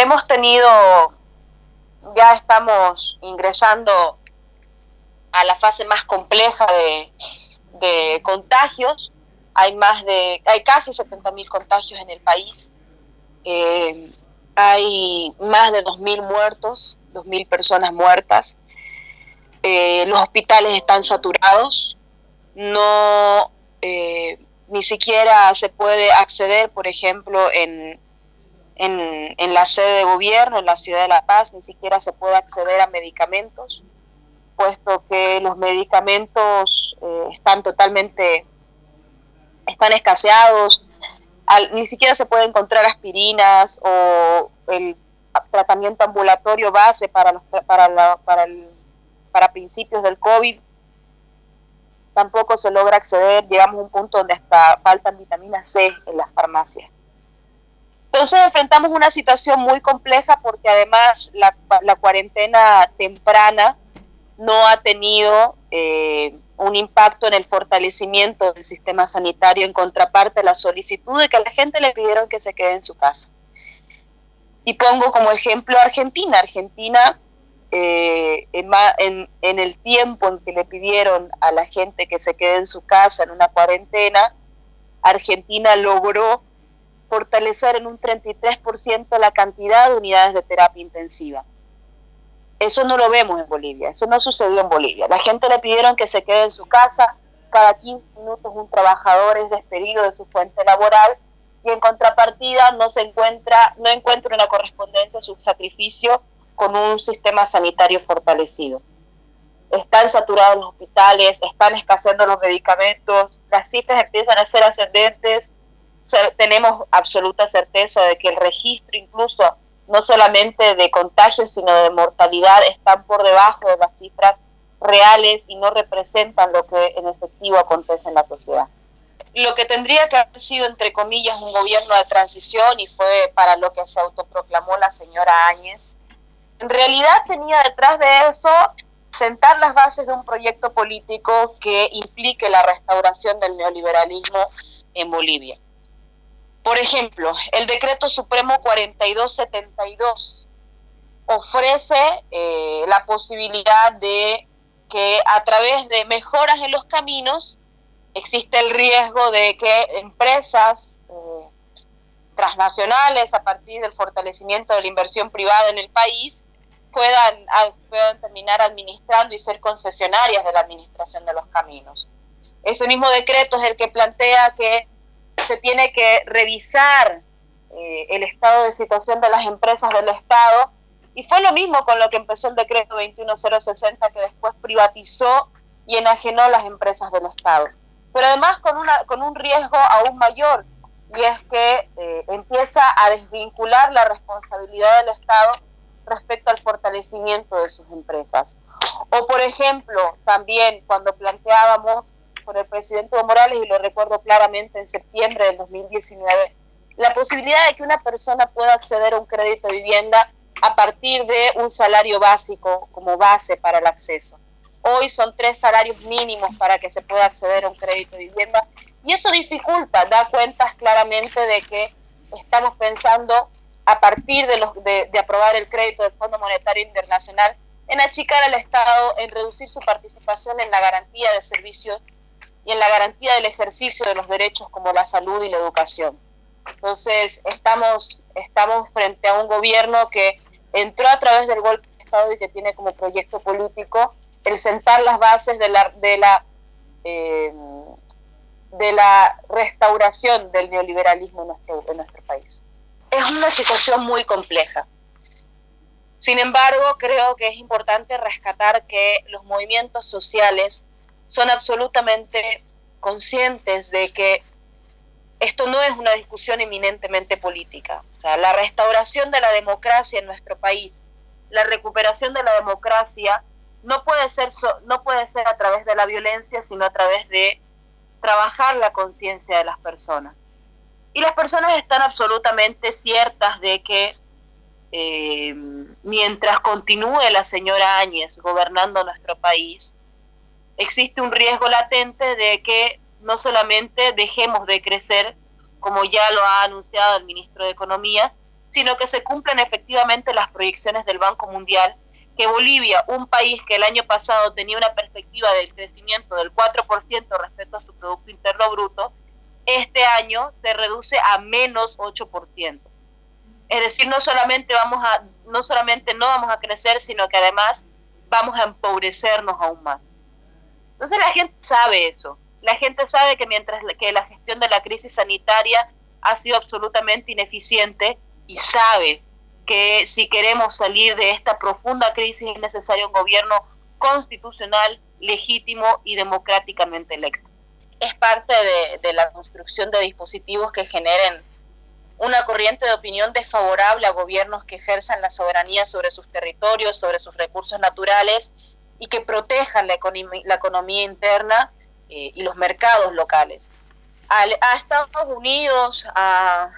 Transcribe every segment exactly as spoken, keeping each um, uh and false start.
hemos tenido, ya estamos ingresando a la fase más compleja de, de contagios. Hay más de, hay casi setenta mil contagios en el país. Eh, hay más de dos mil muertos, dos mil personas muertas. Eh, los hospitales están saturados. No, eh, ni siquiera se puede acceder, por ejemplo, en, en, en la sede de gobierno, en la ciudad de La Paz, ni siquiera se puede acceder a medicamentos, puesto que los medicamentos eh, están totalmente, están escaseados, al, ni siquiera se puede encontrar aspirinas o el tratamiento ambulatorio base para, los, para, la, para, el, para principios del COVID. Tampoco se logra acceder, llegamos a un punto donde hasta faltan vitamina C en las farmacias. Entonces enfrentamos una situación muy compleja porque además la, la cuarentena temprana no ha tenido eh, un impacto en el fortalecimiento del sistema sanitario, en contraparte a la solicitud de que a la gente le pidieron que se quede en su casa. Y pongo como ejemplo a Argentina. Argentina, eh, en, en, en el tiempo en que le pidieron a la gente que se quede en su casa en una cuarentena, Argentina logró fortalecer en un treinta y tres por ciento la cantidad de unidades de terapia intensiva. Eso no lo vemos en Bolivia, eso no sucedió en Bolivia. La gente le pidieron que se quede en su casa, cada quince minutos un trabajador es despedido de su fuente laboral y en contrapartida no se encuentra, no encuentra una correspondencia a su sacrificio con un sistema sanitario fortalecido. Están saturados los hospitales, están escaseando los medicamentos, las cifras empiezan a ser ascendentes, tenemos absoluta certeza de que el registro incluso no solamente de contagios, sino de mortalidad, están por debajo de las cifras reales y no representan lo que en efectivo acontece en la sociedad. Lo que tendría que haber sido, entre comillas, un gobierno de transición, y fue para lo que se autoproclamó la señora Áñez, en realidad tenía detrás de eso sentar las bases de un proyecto político que implique la restauración del neoliberalismo en Bolivia. Por ejemplo, el Decreto Supremo cuarenta y dos setenta y dos ofrece eh, la posibilidad de que a través de mejoras en los caminos existe el riesgo de que empresas eh, transnacionales, a partir del fortalecimiento de la inversión privada en el país, puedan, a, puedan terminar administrando y ser concesionarias de la administración de los caminos. Ese mismo decreto es el que plantea que se tiene que revisar eh, el estado de situación de las empresas del Estado, y fue lo mismo con lo que empezó el decreto veintiuno mil sesenta, que después privatizó y enajenó las empresas del Estado. Pero además con, una, con un riesgo aún mayor, y es que eh, empieza a desvincular la responsabilidad del Estado respecto al fortalecimiento de sus empresas. O por ejemplo, también cuando planteábamos por el presidente Evo Morales, y lo recuerdo claramente en septiembre del dos mil diecinueve, la posibilidad de que una persona pueda acceder a un crédito de vivienda a partir de un salario básico como base para el acceso. Hoy son tres salarios mínimos para que se pueda acceder a un crédito de vivienda, y eso dificulta, da cuentas claramente de que estamos pensando, a partir de, los, de, de aprobar el crédito del Fondo Monetario Internacional, en achicar al Estado, en reducir su participación en la garantía de servicios y en la garantía del ejercicio de los derechos como la salud y la educación. Entonces, estamos, estamos frente a un gobierno que entró a través del golpe de Estado y que tiene como proyecto político el sentar las bases de la, de la, eh, de la restauración del neoliberalismo en nuestro, en nuestro país. Es una situación muy compleja. Sin embargo, creo que es importante rescatar que los movimientos sociales son absolutamente conscientes de que esto no es una discusión eminentemente política. O sea, la restauración de la democracia en nuestro país, la recuperación de la democracia, no puede ser, no puede ser a través de la violencia, sino a través de trabajar la conciencia de las personas. Y las personas están absolutamente ciertas de que eh, mientras continúe la señora Áñez gobernando nuestro país, existe un riesgo latente de que no solamente dejemos de crecer, como ya lo ha anunciado el ministro de Economía, sino que se cumplan efectivamente las proyecciones del Banco Mundial, que Bolivia, un país que el año pasado tenía una perspectiva del crecimiento del cuatro por ciento respecto a su Producto Interno Bruto, este año se reduce a menos ocho por ciento. Es decir, no solamente, vamos a, no solamente no vamos a crecer, sino que además vamos a empobrecernos aún más. Entonces la gente sabe eso. La gente sabe que mientras que la gestión de la crisis sanitaria ha sido absolutamente ineficiente, y sabe que si queremos salir de esta profunda crisis es necesario un gobierno constitucional, legítimo y democráticamente electo. Es parte de, de la construcción de dispositivos que generen una corriente de opinión desfavorable a gobiernos que ejerzan la soberanía sobre sus territorios, sobre sus recursos naturales y que protejan la, economía, la economía interna eh, y los mercados locales. A, a Estados Unidos, a,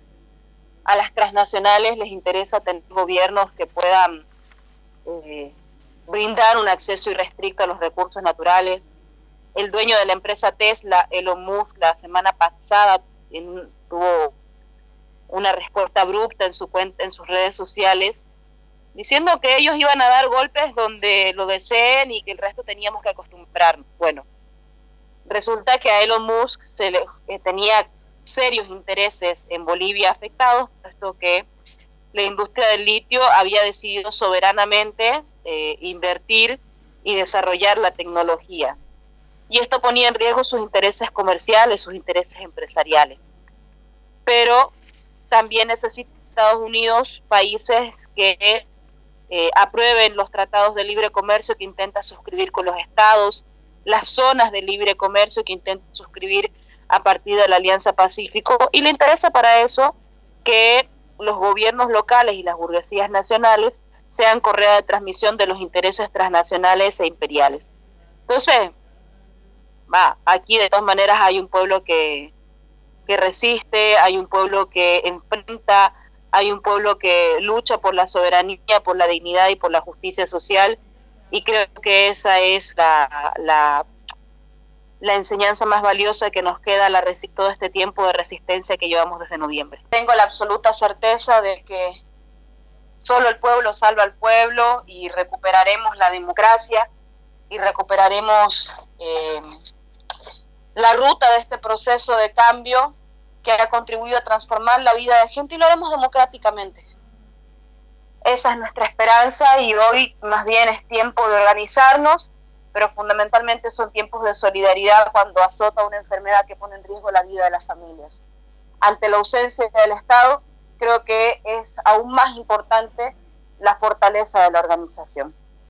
a las transnacionales les interesa tener gobiernos que puedan eh, brindar un acceso irrestricto a los recursos naturales. El dueño de la empresa Tesla, Elon Musk, la semana pasada en, tuvo una respuesta abrupta en su cuenta, en sus redes sociales, diciendo que ellos iban a dar golpes donde lo deseen y que el resto teníamos que acostumbrarnos. Bueno, resulta que a Elon Musk se le, eh, tenía serios intereses en Bolivia afectados, puesto que la industria del litio había decidido soberanamente eh, invertir y desarrollar la tecnología. Y esto ponía en riesgo sus intereses comerciales, sus intereses empresariales. Pero también necesita Estados Unidos países que eh, aprueben los tratados de libre comercio que intenta suscribir con los estados, las zonas de libre comercio que intenta suscribir a partir de la Alianza Pacífico, y le interesa para eso que los gobiernos locales y las burguesías nacionales sean correa de transmisión de los intereses transnacionales e imperiales. Entonces, va, aquí de todas maneras hay un pueblo que que resiste, hay un pueblo que enfrenta, hay un pueblo que lucha por la soberanía, por la dignidad y por la justicia social, y creo que esa es la, la, la enseñanza más valiosa que nos queda la, todo este tiempo de resistencia que llevamos desde noviembre. Tengo la absoluta certeza de que solo el pueblo salva al pueblo y recuperaremos la democracia y recuperaremos eh, la ruta de este proceso de cambio que ha contribuido a transformar la vida de gente, y lo haremos democráticamente. Esa es nuestra esperanza, y hoy más bien es tiempo de organizarnos, pero fundamentalmente son tiempos de solidaridad cuando azota una enfermedad que pone en riesgo la vida de las familias. Ante la ausencia del Estado, creo que es aún más importante la fortaleza de la organización.